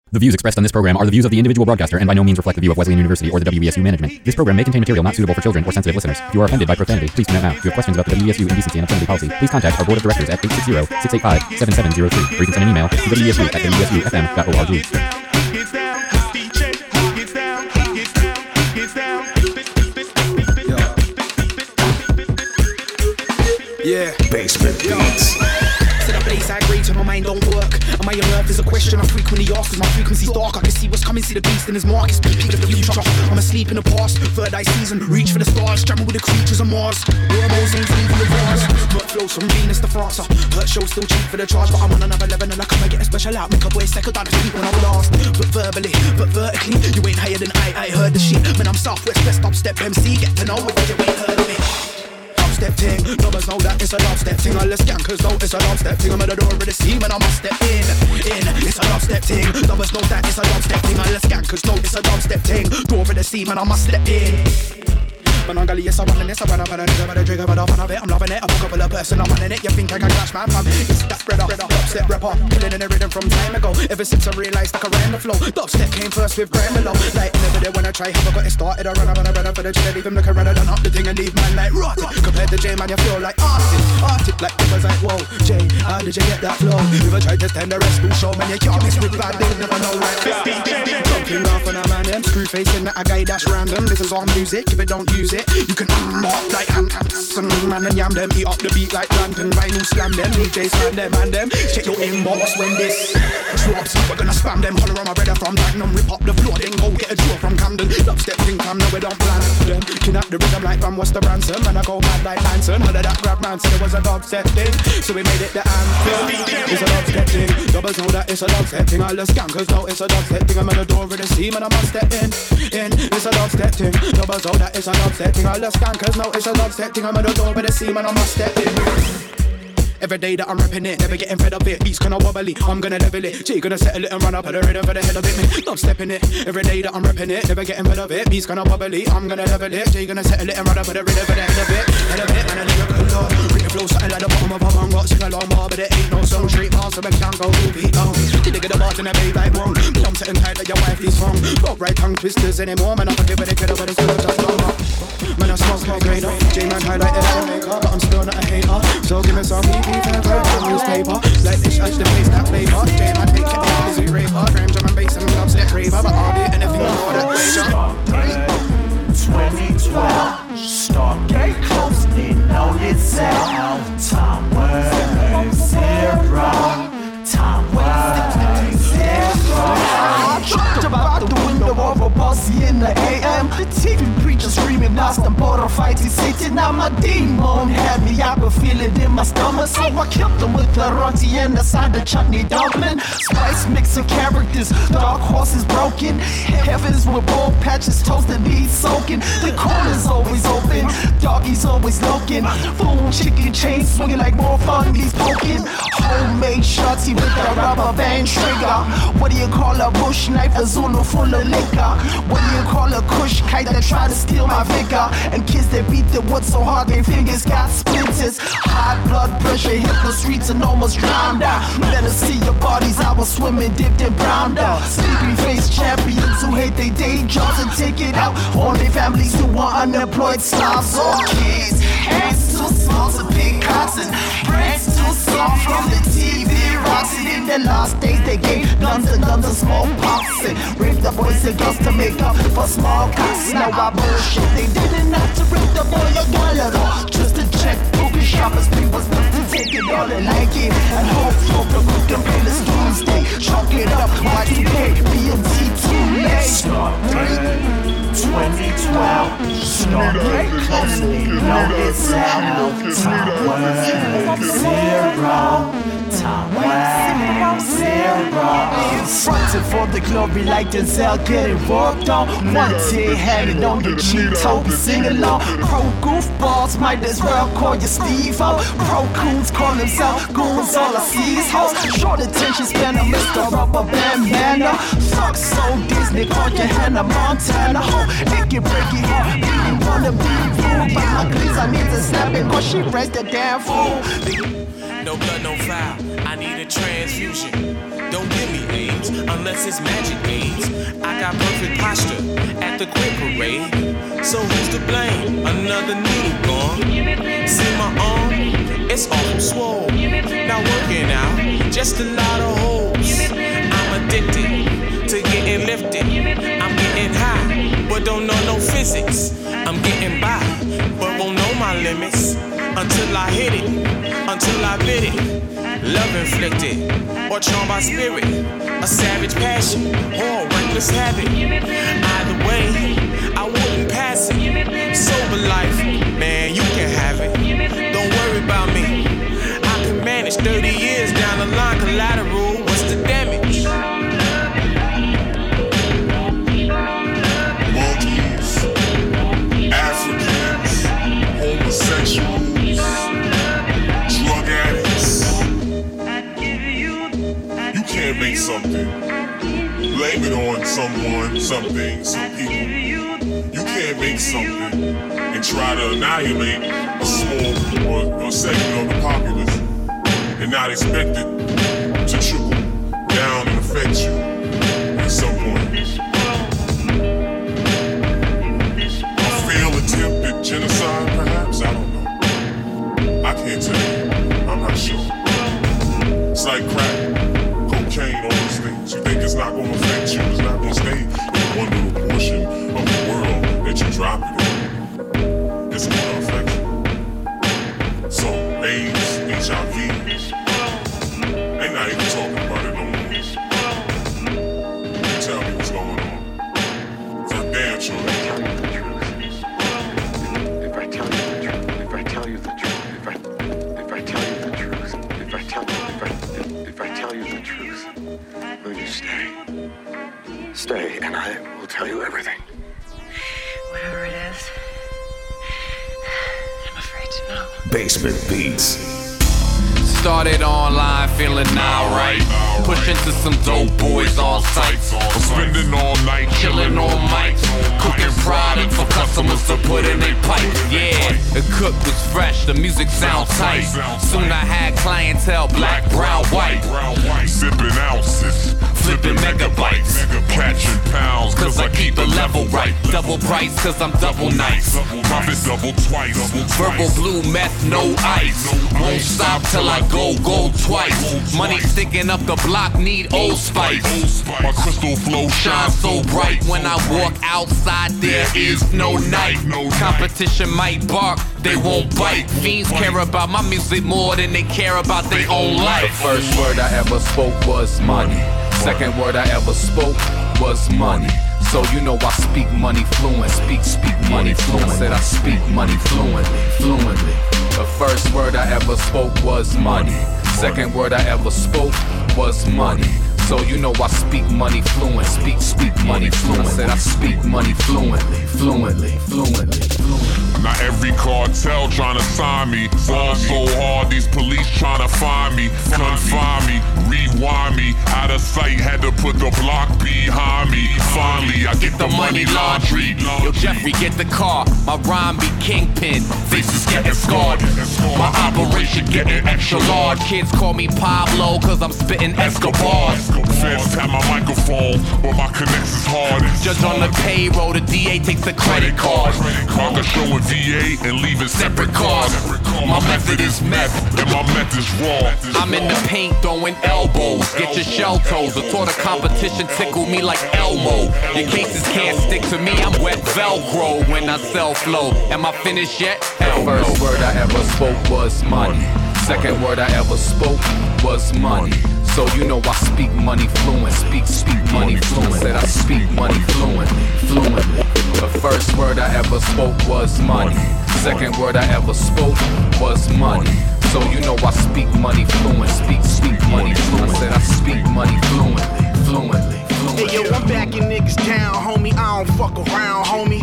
The views expressed on this program are the views of the individual broadcaster and by no means reflect the view of Wesleyan University or the WESU management. This program may contain material not suitable for children or sensitive listeners. If you are offended by profanity, please tune out now. If you have questions about the WESU indecency and obscenity policy, please contact our board of directors at 860-685-7703, or you can send an email to wesu@wesufm.org. Yeah, basement beats. To the place I agree to, my mind don't work. Am I in love? There's a question I frequently ask. Cause my frequency's dark, I can see what's coming, see the beast in his mark. It's speaking of the future. I'm asleep in the past, third eye season. Reach for the stars, jamming with the creatures of Mars. Wormholes ain't leaving the bars. Blood flows from Venus to France. Hurt shows still cheap for the charge, but I'm on another level and I come and get a special out. Make a boy second down the street when I'm lost. But verbally, but vertically, you ain't higher than I heard the shit. Man, I'm Southwest Best Upstep MC. Get to know it, but you ain't heard of it. Step thing, numbers know that it's a love step thing. All the scankers know it's a love step thing. I'm at the door of the scene and I must step in. It's a love step thing. Numbers know that it's a love step thing. All the scankers know it's a love step thing. Door of the scene and I must step in. But I'm gully, yes, I run in this, I run up and I nigga, but I trigger, but I'm fun of it. I'm loving it, I'm a couple of person, I'm running it. You think I can clash, man, fam? It's that spreader, dubstep rapper, killing in the rhythm from time ago. Ever since I realized I could rhyme the flow, dubstep came first with Brian below. Like never did when I try, have I got it started? I run up and I better for the chill, leave him looking rather than up the thing and leave man like rotted. Compared to J, man, you feel like artist, like it was like, whoa, Jay, how did you get that flow? If I tried to stand the rest, who show, man, you can't mess with bad, they'll never know like that. Jumping off on a man, them screw facing that a guy that's random. This is all music, if it don't use it, you can up like some man and yam them. Eat up the beat like London, vinyl slam them. DJs slam them and them. Check your inbox when this drops. We're gonna spam them. Holler on my brother from Magnum. Rip up the floor, then go get a draw from Camden. Dubstep thing come, no we don't plan them. Kidnap the rhythm like from what's the ransom. And I go mad like Manson. How did that grab man? So it was a dubstep thing, so we made it the anthem. It's a dubstep thing. Doubles know that it's a dubstep thing. All the scankers know it's a dubstep thing. I'm at the door of the scene and I must step in. It's a dubstep thing. Doubles know that it's a dubstep thing. All the scankers know it's a dubstep thing. I'm at the door of the scene and I must step in. Every day that I'm rapping it, never getting fed of it. Beats kinda wobbly, I'm gonna level it. G gonna settle it and run up at the rhythm for the head of it. I'm stepping it. Every day that I'm rapping it, never getting fed of it. Beats kinda wobbly, I'm gonna level it. G gonna settle it and run up at the rhythm for the head of it. Head of it, man, a lyrical lord. Written flow, something like the bottom of a bong rock. Sing along more, but it ain't no song. Straight past, so I can't go beat on. Did they get the bars in the bay like wrong? I'm sitting tight like your wife is wrong. Got right tongue twisters anymore, man. I can do what they could have, but it's still just long. Man, I smoke greater. J-Man highlighted Jamaica, but I'm still not a hater. So give me some EP for the newspaper. Like this, I should face that flavor. J-Man take it down, busy raper. Graham, drum and bass and dubstep raver. But I'll do anything for that pleasure. 2012, Stargate closely noted sound. Time wave zero. Time wave zero. I tripped about the window of a bossy in the AM. The TV preacher screaming, blast and border fighting Satan. Now my demon had me, I could feel it in my stomach. So I killed them with the roti and the side of chutney dumpling. Spice mix of characters, dark horses broken. Heavens with ball patches, toasted bees soaking. The corner's always open, doggies always looking. Food chicken chain swinging like more fun, these poking. Homemade shotty with a rubber band trigger. What do you call a bush knife, a Zulu full of liquor? What do you call a kush kite that try to steal my vigor? And kids that beat the wood so hard their fingers got splinters. High blood pressure hit the streets and almost drowned out. Better see your bodies, I was swimming, dipped and browned out. Sleepy face champions who hate their day jobs and take it out on their families who are unemployed slobs or kids. Hands too small to pick cotton, brains too soft from the TV rocks. And in their last days they gave guns and small pox and raped the boys and girls to make up for small cocks. Now I bullshit, they didn't have to rape the boy a gun at all. Just to check bookie shoppers, people supposed to take it all and like it. And hope for the good and painless doomsday. Chalk it up, Y2K, BMT too late. Start 2012, Stargate closely noted sound. Time wave zero. Time wave zero. Fronted for the glory like Denzel getting worked on. One tear had it on the cheek, told me sing along. Pro goofballs might as well call you Steve-O. Pro coons call themselves goons, all I see is hoes. Short attention span, Mr. Rubber Band Banner. Fuck so Disney, call your Hannah Montana. It can break it hard, you wanna be rude. But my please, I need to snap it, cause she raised the damn fool. No blood, no foul, I need a transfusion. Don't give me AIDS, unless it's magic means. I got perfect posture at the queer parade. So who's to blame? Another needle gone. See my arm? It's all swole. Not working out, just a lot of holes. I'm addicted to getting lifted. I'm getting high, but don't know no physics. I'm getting by, but won't know my limits. Until I hit it, until I bid it. Love inflicted, or charmed by spirit. A savage passion, or reckless habit. Either way, I wouldn't pass it. Sober life, man, you can have it. Don't worry about me, I can manage. 30 years down the line, collateral, what's the damage? Monkeys, Africans, homosexuals, drug addicts. You can't make something, blame it on someone, something, some people. You can't make something and try to annihilate a small or segment of the populace and not expect it to trickle down and affect you at some point. A failed attempt at genocide, perhaps? I don't know. I can't tell you. I'm not sure. It's like crack, cocaine, all these things. You think it's not going to affect you, it's not going to stay in one little portion of the world that you drop it in. It's going to affect you. So, AIDS, HIV, they're not even talking about it no more. You tell me what's going on. It's a damn sure. If I tell you the truth, if I tell you the truth, if I tell you the truth, if I tell you the truth, will you stay? Stay, and I will tell you everything. Whatever it is, I'm afraid to know. Basement Beats. Started online, feeling alright. Push into some dope boys on site. Spending all night, Chilling on mics. Cooking product for customers to put in their pipe. Yeah, the cook was fresh, the music sound tight. Soon I had clientele, black, brown, white. sipping ounces, flipping megabytes, catching pounds, cause I keep the level right. Double price, cause I'm double nice. Profit double twice. Verbal blue meth, no ice. Won't stop till I go twice. Money sticking up the block, need Old Spice. My crystal flow Shine so bright when I walk outside, there is no night. Competition might bark, they won't bite. Fiends care about my music more than they care about their own life. The first word I ever spoke was money. Second word I ever spoke was money. So you know I speak money fluent. Speak money fluent. Said I speak money fluently. The first word I ever spoke was money. Second word I ever spoke was money. So you know I speak money fluent. Speak money fluent. Said I speak money fluently. Now every cartel tryna sign me. Fall so hard, these police tryna find me. Confine me, rewind me. Out of sight, had to put the block behind me. Finally, I get the money laundry. Yo, Jeffrey, get the car. My rhyme be kingpin. Faces getting scarred. My operation getting extra large. Kids call me Pablo, cause I'm spitting Escobars. Feds tap my microphone, but my connection's hard. Judge on the payroll, the DA takes the credit card. Marker showing VA and leaving separate cars. My method is meth, and my meth is raw. I'm in the paint throwing elbows. Get your shell toes. The thought of competition tickle me like Elmo. Your cases can't stick to me, I'm wet Velcro when I sell flow. Am I finished yet? Hell no. First word I ever spoke was money. Second word I ever spoke was money. So you know I speak money fluent. Speak money fluent. Said I speak money fluently. The first word I ever spoke was money. Second word I ever spoke was money. So you know I speak money fluent. Speak money fluent. Said I speak money fluently. Hey yo, I'm backing niggas down, homie. I don't fuck around, homie.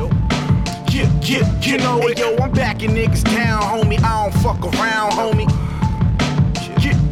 Yeah, you know it. Hey yo, I'm backing niggas down, homie. I don't fuck around, homie.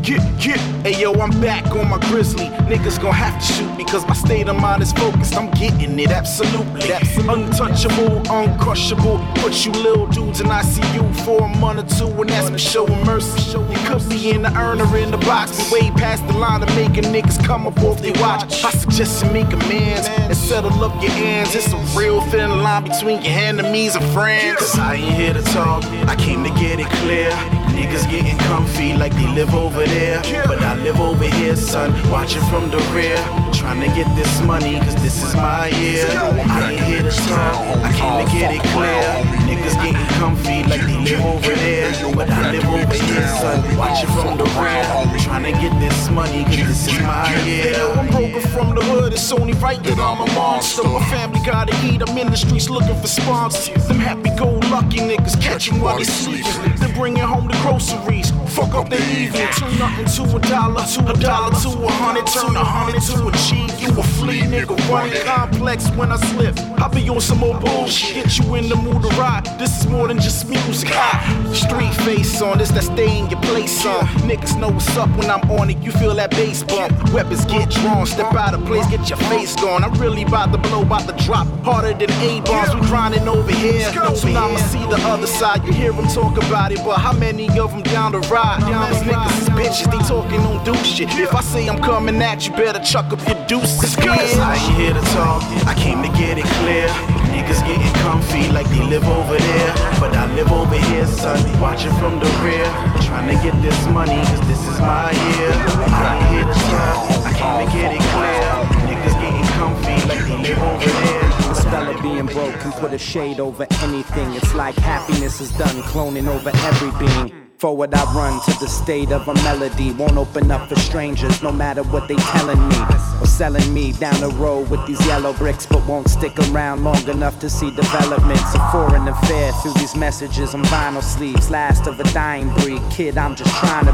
Hey yo, I'm back on my grizzly. Niggas gon' have to shoot me cause my state of mind is focused. I'm getting it, absolutely. Untouchable, uncrushable. Put you little dudes in ICU for a month or two, and that's for showing mercy. You could be in the urn or in the box, and way past the line of making niggas come up off they watch. I suggest you make amends and settle up your ends. It's a real thin line between your enemies and friends. Cause I ain't here to talk, I came to get it clear. Niggas getting comfy like they live over there, but I live over here, son, watching from the rear. Trying to get this money, cause this is my year. I ain't here to talk, I came to get it clear. Niggas getting comfy like they live over there, but I live over here, son, watching from the rear. Trying to get this money, cause this is my year. I'm broken from the hood, it's only right that I'm a monster. My family gotta eat, I'm in the streets looking for sponsors. Them happy-go-lucky niggas catching while they sleeping, then bringing home the groceries. Fuck up the evening, turn nothing to $1, $1 to 100, turn 100 to a G. You a flea nigga, running complex when I slip. I be on some more bullshit, get you in the mood to ride. This is more than just music. Street face on this, that stay in your place on. Niggas know what's up when I'm on it, you feel that bass bump. Weapons get drawn, step out of place, get your face gone. I'm really about to blow, about to drop harder than A-bombs. We grinding over here, soon I'ma see the other side. You hear them talk about it, but how many of them down the ride? These niggas is bitches, they talking on do shit. If I say I'm coming at you, better chuck up your deuces. Cause I ain't here to talk, I came to get it clear. Niggas getting comfy like they live over there, but I live over here, son, watching from the rear. Trying to get this money, cause this is my year. I ain't here to talk, I came to get it clear. Niggas getting comfy like they live over there. The spell of being broke can put a shade over anything. It's like happiness is done cloning over every being. Forward I run to the state of a melody. Won't open up for strangers no matter what they telling me, or selling me down the road with these yellow bricks, but won't stick around long enough to see developments. A foreign affair through these messages on vinyl sleeves. Last of a dying breed. Kid, I'm just trying to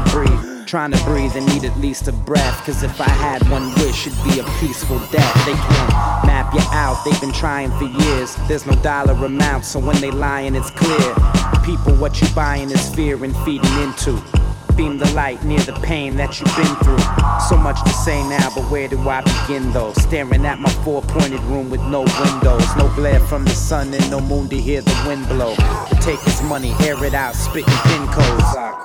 breathe and need at least a breath. Cause if I had one wish, it'd be a peaceful death. They can't map you out, they've been trying for years. There's no dollar amount, so when they lying, it's clear. People, what you buying is fear and feeding into. Beam the light near the pain that you've been through. So much to say now, but where do I begin though? Staring at my four-pointed room with no windows, no glare from the sun and no moon to hear the wind blow. Take his money, air it out, spitting pin codes.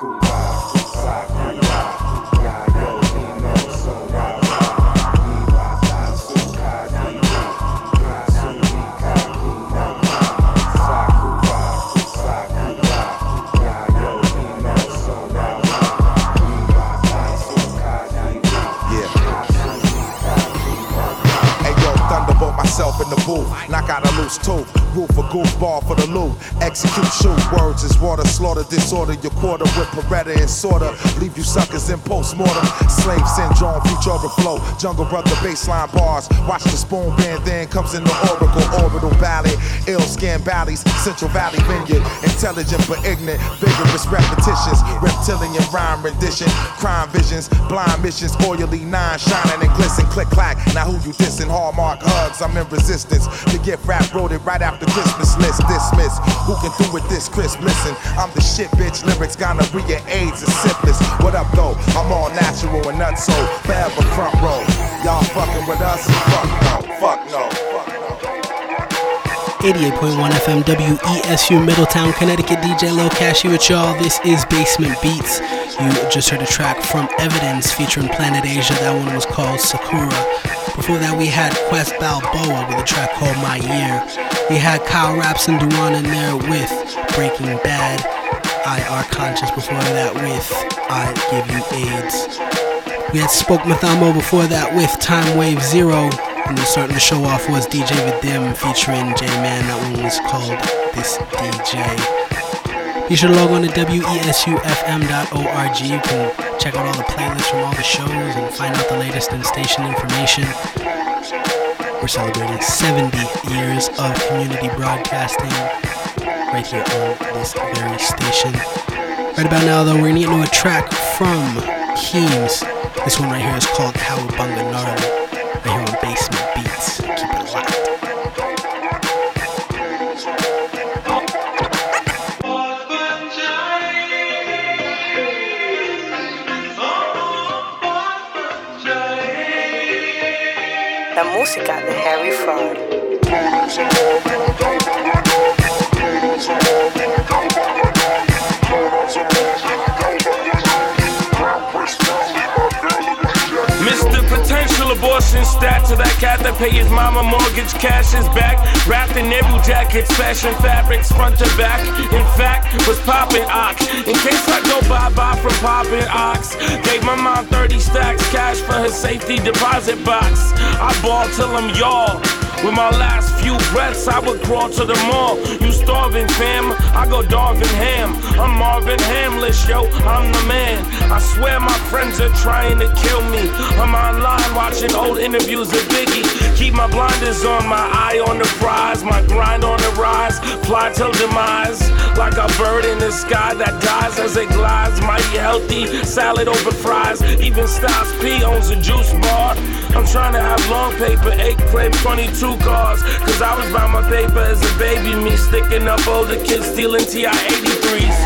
In the booth, knock out a loose tooth, roof a goofball for the loot, execute, shoot, words is water, slaughter, disorder, your quarter with Beretta and sorta, leave you suckers in post-mortem, slave syndrome, future flow, jungle brother baseline bars, watch the spoon band, then comes in the oracle, orbital valley, ill scan valleys, Central Valley vineyard, intelligent but ignorant, vigorous repetitions, reptilian rhyme rendition, crime visions, blind missions, oily nine, shining and glisten, click clack, now who you dissing, hallmark hugs, I'm in resistance to get rap wrote it right after Christmas list dismiss. Who can do it this crisp? Listen, I'm the shit, bitch. Lyrics, gonorrhea, AIDS, and syphilis. What up though? I'm all natural and nutso. Forever front row. Y'all fucking with us? Fuck no. Fuck no. 88.1 FM WESU Middletown, Connecticut. DJ Lil Cashy with y'all. This is Basement Beats. You just heard a track from Evidence featuring Planet Asia. That one was called Sakura. Before that, we had Quest Balboa with a track called My Year. We had Kyle Raps and Duran in there with Breaking Bad. I Are Conscious before that with I Give You AIDS. We had Spoke Mathamo before that with Time Wave Zero. And starting the show off was DJ Vadim featuring J-Man. That one was called This DJ. Be sure to log on to WESUFM.org. You can check out all the playlists from all the shows and find out the latest in station information. We're celebrating 70 years of community broadcasting right here on this very station. Right about now, though, we're going to get into a track from Keems. This one right here is called Cowabunga Gnarly. Right here on Basement Beats. Keep it locked. Oh música de Harry Fraud. Mr. Potential Abortion stat to that cat that pay his mama mortgage, cash is back. Wrapped in nibble jackets, fashion fabrics front to back. In fact, was popping ox. In case I go bye-bye from popping ox. Gave my mom 30 stacks cash for her safety deposit box. I ball till I'm y'all. With my last few breaths, I would crawl to the mall. You starving, fam? I go Darvin Ham. I'm Marvin Hamlish, yo, I'm the man. I swear my friends are trying to kill me. I'm online watching old interviews of Biggie. Keep my blinders on, my eye on the prize. My grind on the rise, fly till demise. Like a bird in the sky that dies as it glides. Mighty healthy, salad over fries. Even Styles P owns a juice bar. I'm trying to have long paper, 8 crib, 22 cars. Cause I was by my paper as a baby. Me sticking up older kids, stealing TI 83s.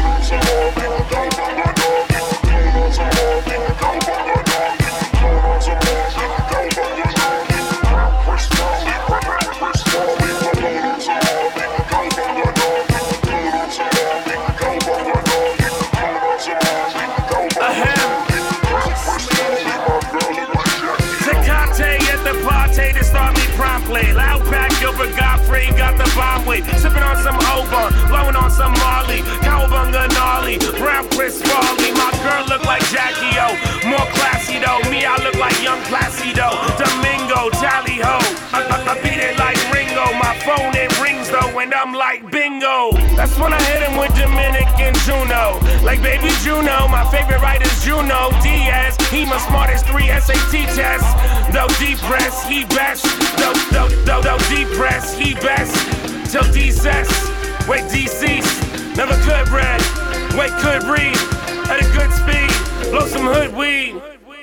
Loud pack, Gilbert Godfrey, got the bomb weight. Sipping on some Oban, blowing on some Marley. Cowabunga gnarly, brown Chris Farley. My girl look like Jackie O, more classy though. Me, I look like young Placido. Domingo, tally ho. I beat it like Ringo. My phone it rings though, and I'm like bingo. That's when I hit him with Dominican Juno. Like baby Juno, my favorite writer's Juno Diaz. He my smartest 3 SAT tests. Though depressed, he best. Though depressed, he best. Till decess, wait deceased. Never could read, wait could read. At a good speed, blow some hood weed.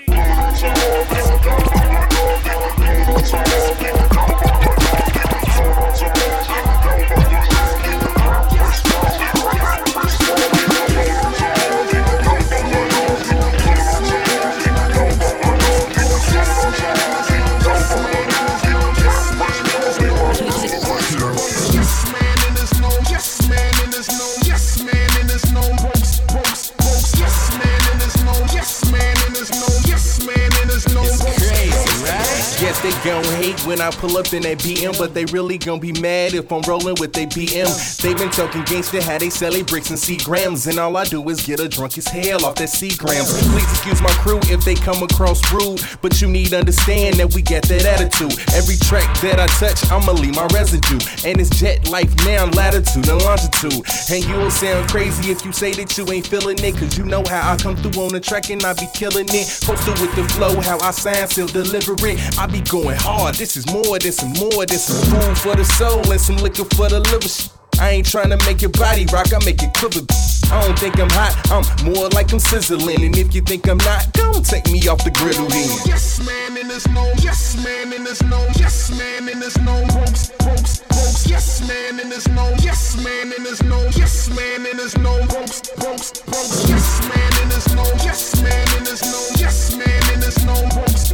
Yes, they gon' hate when I pull up in that BM, but they really gon' be mad if I'm rolling with they BM. They been talking gangsta, how they sell they bricks and C-grams, and all I do is get a drunk as hell off that C-grams. Please excuse my crew if they come across rude, but you need to understand that we got that attitude. Every track that I touch, I'ma leave my residue, and it's jet life now, latitude and longitude. And you'll sound crazy if you say that you ain't feeling it, cause you know how I come through on the track and I be killing it. Posted with the flow, how I sound, still deliver it. I be going hard, this is more than some food for the soul and some liquor for the liver. I ain't tryna make your body rock, I make it quiver. I don't think I'm hot, I'm more like I'm sizzling. And if you think I'm not, don't take me off the griddle then. Yes man, and there's no, yes man, and there's no, yes man, and there's no ropes. Yes man, and there's no, yes man, and there's no, yes man, and there's no ropes. Yes man, and there's no, yes man, and there's no, yes man, and there's no ropes.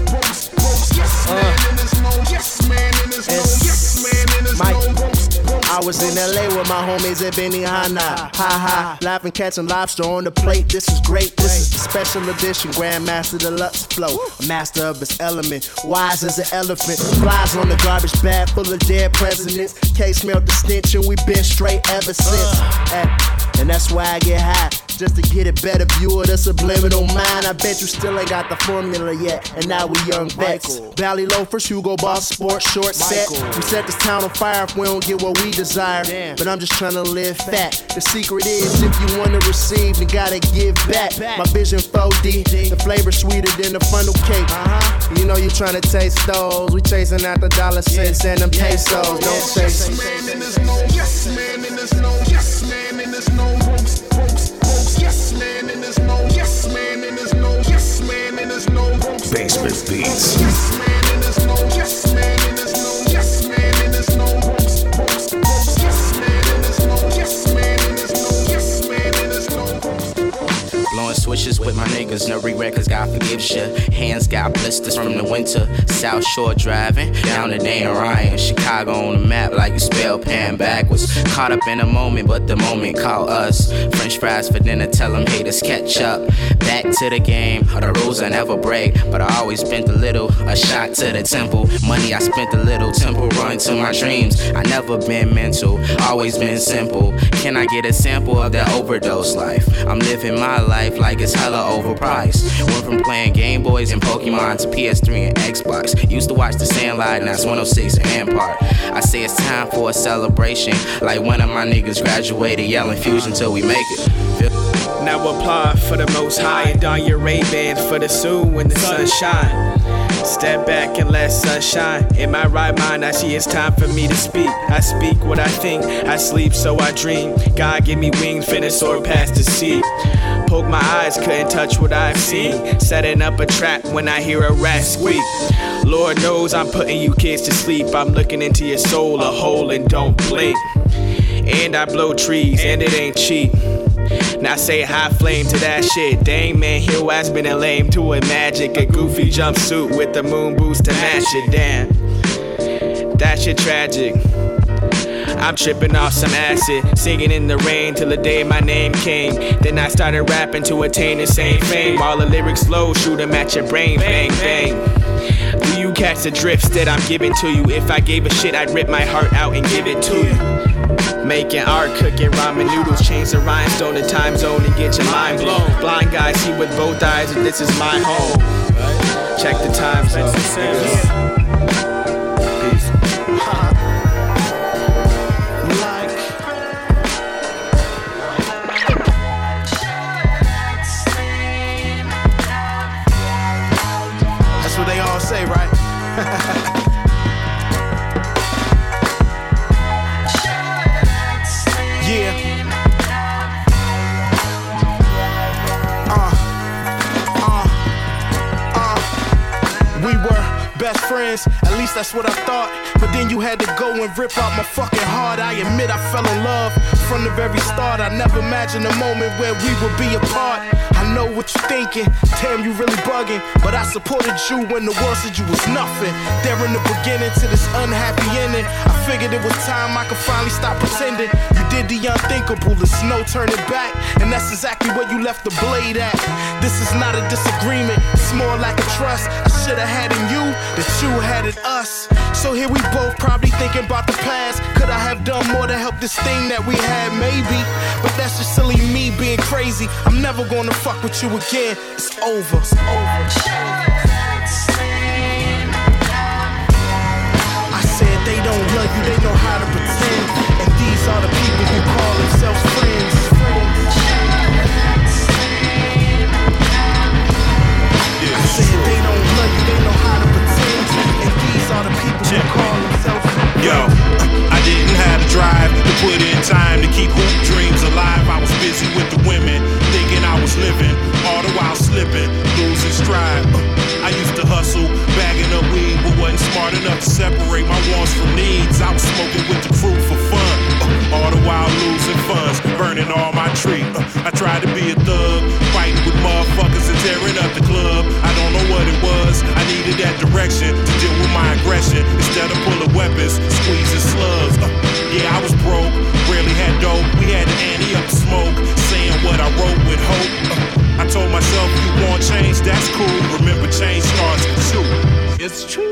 Yes man, and there's no, yes man, and there's no, yes man, and there's no ropes. I was in LA with my homies at Benihana. Ha ha, laughing, catching lobster on the plate. This is great. This is the special edition Grandmaster Deluxe flow. A master of his element, wise as an elephant. Flies on the garbage bag full of dead presidents. Case smelled the stench and we been straight ever since. And that's why I get high, just to get a better view of the subliminal mind. I bet you still ain't got the formula yet, and now we young vets. Valley loafers, Hugo Boss, sports short set. We set this town on fire if we don't get what we desire. But I'm just trying to live fat. The secret is if you want to receive, you gotta give back. My vision 4D, the flavor sweeter than the funnel cake. You know you trying to taste those. We chasing out the dollar cents and them pesos. Don't chase them. Yes man, and there's no, yes man, and there's no ropes. Yes man, and there's no, yes man, and there's no, yes man, and there's no ropes. Basement Beats. Yes man, and there's no, yes man, and there's no, yes man, and there's no ropes. Yes man, and there's no, yes man, and there's no, yes man, and there's no ropes. Blowing sweat swishes with my niggas. No regret, cause God forgives ya. Hands got blisters from the winter. South Shore driving down to Dan Ryan. Chicago on the map like you spell Pan backwards. Caught up in a moment, but the moment called us. French fries for dinner, tell them haters catch up. Back to the game, the rules I never break. But I always spent a little, a shot to the temple. Money I spent a little, temple run to my dreams. I never been mental, always been simple. Can I get a sample of that overdose life? I'm living my life like it's hella overpriced. Went from playing Game Boys and Pokemon to PS3 and Xbox. Used to watch the Sandlot, now it's 106 and Park. I say it's time for a celebration. Like one of my niggas graduated, yelling fusion till we make it. Now applaud for the most high and don your Ray-Bans for the Sue when the sun shine. Step back and let sunshine. In my right mind, I see it's time for me to speak. I speak what I think, I sleep so I dream. God give me wings, finna soar past the sea. Poke my eyes, couldn't touch what I've seen. Setting up a trap when I hear a rat squeak. Lord knows I'm putting you kids to sleep. I'm looking into your soul, a hole and don't blink. And I blow trees, and it ain't cheap. Now say high flame to that shit. Dang man, your ass been a lame to a magic. A goofy jumpsuit with the moon boots to match it. Damn, that shit tragic. I'm tripping off some acid, singing in the rain till the day my name came. Then I started rapping to attain the same fame. All the lyrics slow, shoot 'em at your brain, bang bang. Do you catch the drifts that I'm giving to you? If I gave a shit, I'd rip my heart out and give it to you. Making art, cooking ramen noodles, change the rhinestone, the time zone, and get your mind blown. Blind guys see with both eyes, and this is my home. Check the time zone. Peace. That's what they all say, right? Best friends, at least that's what I thought. But then you had to go and rip out my fucking heart. I admit I fell in love from the very start. I never imagined a moment where we would be apart. I know what you're thinking, damn, you really bugging. But I supported you when the world said you was nothing. There in the beginning to this unhappy ending, I figured it was time I could finally stop pretending. You did the unthinkable, there's no turning back. And that's exactly where you left the blade at. This is not a disagreement, it's more like a trust. I should've had in you that you had in us. So here we both probably thinking about the past. Could I have done more to help this thing that we had? Maybe, but that's just silly me being crazy. I'm never gonna fuck with you again. It's over. It's over. I said they don't love you, they know how to pretend. And these are the people who call themselves friends. I said they don't love you, they know how to pretend. And these are the people who call themselves friends. Yo, I didn't have the drive to put in time to keep hoop dreams alive. I was busy with the women, thinking I was living, all the while slipping, losing stride. I used to hustle, bagging up weed, but wasn't smart enough to separate my wants from needs. I was smoking with the crew for fun, all the while losing funds, burning all my tree. I tried to be a thug, fighting with motherfuckers and tearing up the club. I don't know what it was, I needed that direction to deal with my aggression. Instead of pulling weapons, squeezing slugs. Yeah, I was broke, rarely had dope. We had the ante up to smoke, saying what I wrote with hope. I told myself, you want change, that's cool. Remember, change starts with you. It's true.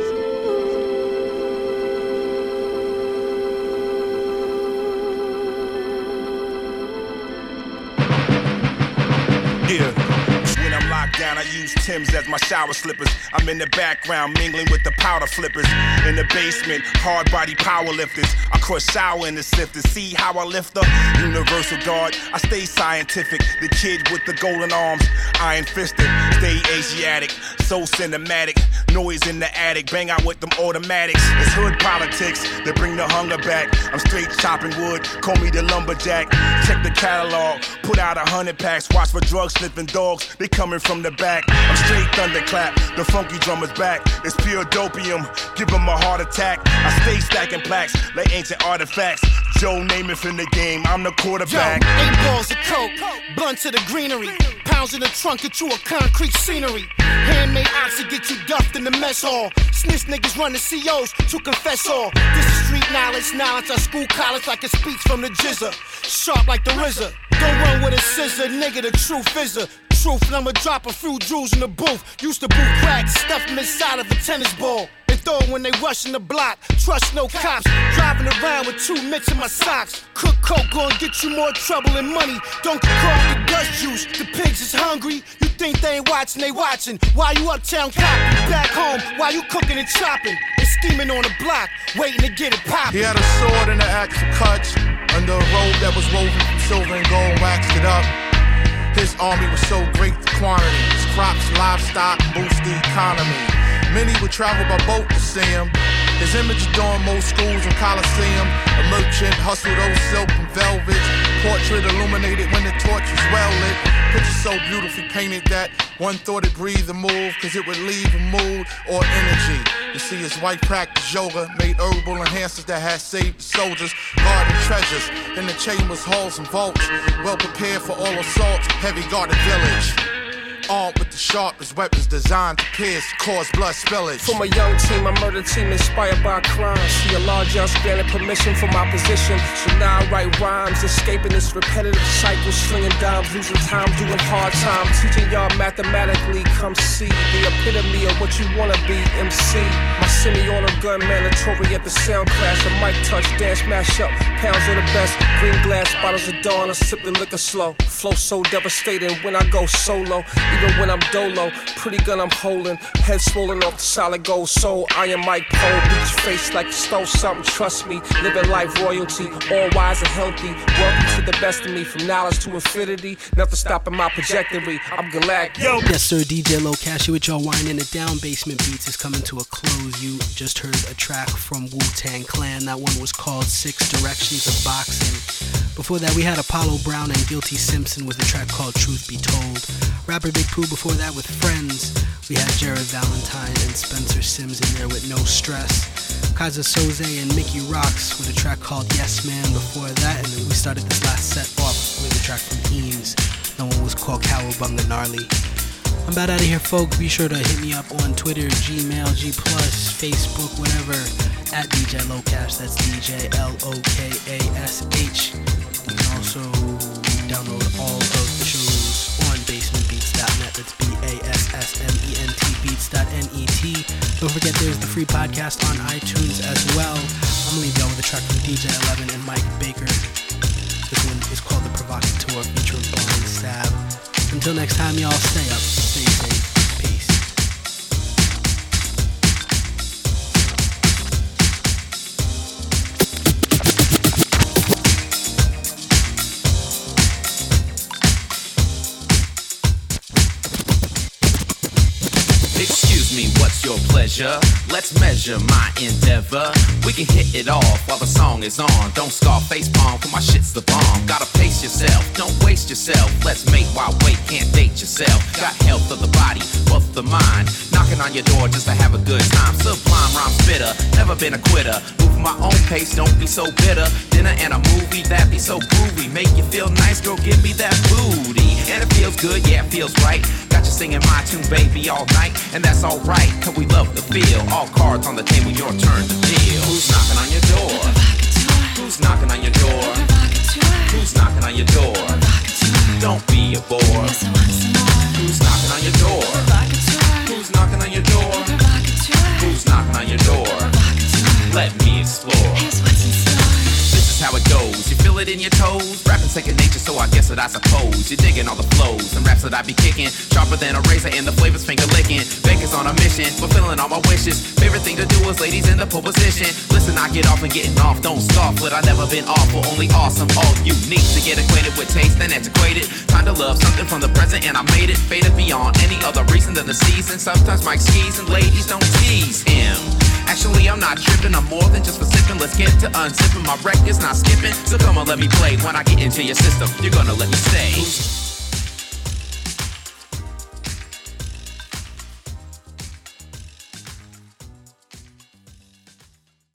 Yeah. When I'm locked down, I use Timbs as my shower slippers. I'm in the background, mingling with the powder flippers. In the basement, hard body power lifters. I crush sour in the sifter. See how I lift up? Universal guard, I stay scientific. The kid with the golden arms, iron fisted. Stay Asiatic, so cinematic. Noise in the attic, bang out with them automatics. It's hood politics that bring the hunger back. I'm straight chopping wood, call me the lumberjack. Check the catalog, put out 100 packs. Watch for drug sniffing dogs, they coming from the back. I'm straight thunderclap, the funky drummer's back. It's pure dopium, give him a heart attack. I stay stacking plaques like ancient artifacts. Joe Namath in the game, I'm the quarterback. Yo, 8 balls of coke, blunt to the greenery. Pounds in the trunk, get you a concrete scenery. Handmade oxy get you duffed in the mess hall. Snitch niggas run the COs to confess all. This is street knowledge at school college like a speech from the jizzer. Sharp like the RZA. Don't run with a scissor, nigga, the truth is a truth. And I'ma drop a few jewels in the booth. Used to boot cracks, stuff them inside of a tennis ball. They throw it when they rushing the block. Trust no cops. Driving around with 2 mitts in my socks. Cook coke gon' get you more trouble than money. Don't get caught with the dust juice. The pigs is hungry. You think they ain't watching, they watching. Why you uptown copping? Back home, why you cooking and chopping? They scheming on the block, waiting to get it poppin'. He had a sword and an axe to cut under a robe that was woven from silver and gold, waxed it up. His army was so great, the quantity. His crops, livestock, boost the economy. Many would travel by boat to see him. His image adorned most schools and coliseum. A merchant hustled those silk and velvets. Portrait illuminated when the torch was well lit. Picture so beautifully painted that one thought it breathed and moved, cause it would leave a mood or energy. You see his wife practice yoga, made herbal enhancers that had saved the soldiers. Guarded treasures in the chambers, halls, and vaults. Well prepared for all assaults, heavy guarded village. Armed with the sharpest weapons designed to pierce, cause blood spillage. From a young team, a murder team inspired by crime. See a large young granted permission from my position. So now I write rhymes, escaping this repetitive cycle, slinging dimes, losing time, doing hard time. Teaching y'all mathematically, come see the epitome of what you wanna be, MC. My semi-auto gun mandatory at the sound clash. A mic touch, dance, mash up, pounds of the best. Green glass, bottles of Dawn, I sip the liquor slow. Flow so devastating when I go solo. Even when I'm dolo, pretty gun I'm holding. Head swollen off the solid gold soul. Iron Mike Pole, beach face like you stole something. Trust me, living life royalty. All wise and healthy. Welcome to the best of me. From knowledge to infinity. Nothing stopping my trajectory. I'm galactic. Yo. Yes, sir. DJ Low Cashy with y'all winding it down. Basement Beats is coming to a close. You just heard a track from Wu-Tang Clan. That one was called 6 Directions of Boxing. Before that, we had Apollo Brown and Guilty Simpson with a track called Truth Be Told. Rapper Big Pooh before that with Friends. We had Jared Valentine and Spencer Sims in there with No Stress. Kaiser Soze and Mickey Rocks with a track called Yes Man before that. And then we started this last set off with a track from Eames. That one was called Cowabunga Gnarly. I'm about out of here, folks. Be sure to hit me up on Twitter, Gmail, G+, Facebook, whatever, at DJ Locash. That's DJ LOKASH. You can also download all of the shows on basementbeats.net. That's BASSMENT beats.net. Don't forget there's the free podcast on iTunes as well. I'm gonna leave y'all with a track from DJ 11 and Mike Baker. This one is called The Provocateur featuring Blind Stab. Until next time, y'all stay up, stay safe. Peace. Excuse me, what's your pleasure? Let's measure my endeavor. We can hit it off while the song is on. Don't Scarface palm, for my shit's the bomb. Gotta pace yourself, don't waste yourself. Let's make while wait, can't date yourself. Got health of the body, wealth of the mind. Knocking on your door just to have a good time. Sublime rhyme spitter, never been a quitter. Moving my own pace, don't be so bitter. Dinner and a movie, that be so groovy. Make you feel nice, girl, give me that booty. And it feels good, yeah, it feels right. Got you singing my tune, baby, all night. And that's alright, cause we love the feel. All cards on the table, your turn to deal. Who's knocking on your door? Who's knocking on your door? Who's knocking on your door? Don't be a bore. Who's knocking on your door? Who's knocking on your door? Who's knocking on your door? Let me explore. This is how it goes. You feel it in your toes? Rapping second nature, so I guess that I suppose you're digging all the flows and raps that I be kicking. Sharper than a razor and the flavors finger licking. Baker's on a mission, fulfilling all my wishes. Favorite thing to do is ladies in the pole position. Listen, I get off and getting off, don't scoff. But I never been awful, only awesome. All you need to get acquainted with taste and antiquated. Time to love something from the present and I made it. Faded beyond any other reason than the season. Sometimes Mike skis and ladies don't tease him. Actually, I'm not tripping, I'm more than just for sipping. Let's get to unzipping, my record's not skipping. So come on, let me play. When I get into your system, you're gonna let me stay.